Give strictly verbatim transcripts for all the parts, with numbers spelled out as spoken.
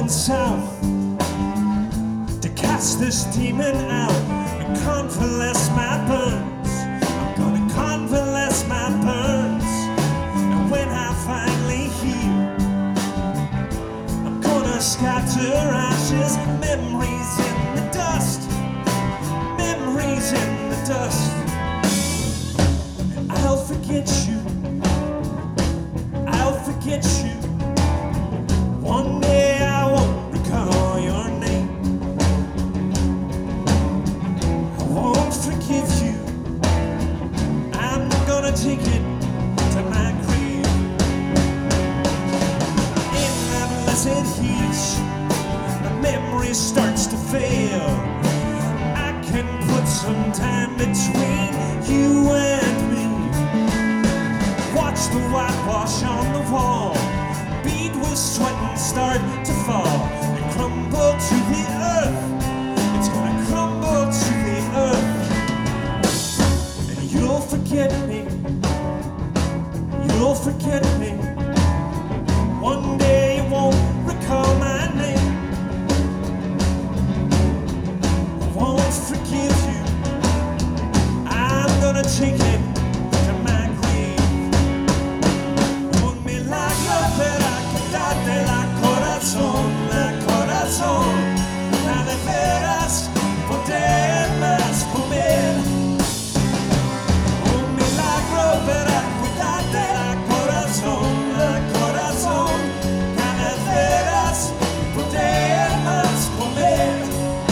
south to cast this demon out and convalesce my burns. I'm gonna convalesce my burns, and when I finally heal, I'm gonna scatter ashes, memories in the dust, memories in the dust. I'll forget you, I'll forget you. One day I won't recall your name. I won't forgive you. I'm gonna take it to my grave. In that blessed heat, the memory starts to fail. I can put some time between you and me. Watch the whitewash on the wall, bead with sweat and start to fall and crumble to the earth. It's gonna crumble to the earth, and you'll forget me, you'll forget me. One day you won't recall my name. I won't forgive you. I'm gonna take it to my grave. Un milagro per darte la corazón, la corazón, la de veras poder más comer. Un milagro para cuidarte la corazón, la corazón, la de veras poder más comer.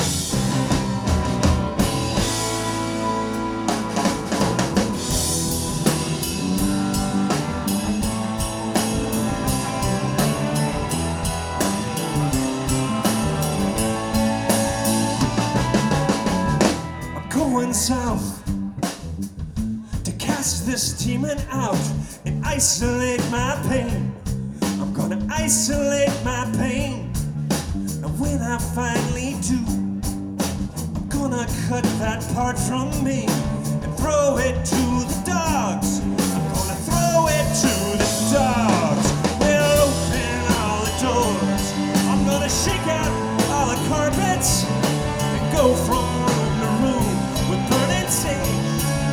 Going south to cast this demon out and isolate my pain. I'm gonna isolate my pain, and when I finally do, I'm gonna cut that part from me and throw it to the dogs. I'm gonna throw it to the dogs. We'll open all the doors. I'm gonna shake out all the carpets and go from room to room with burning sage,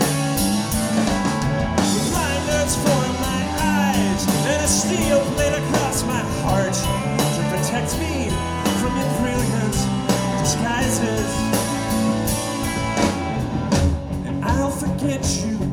with blinders for my eyes and a steel plate across my heart to protect me from your brilliant disguises. And I'll forget you,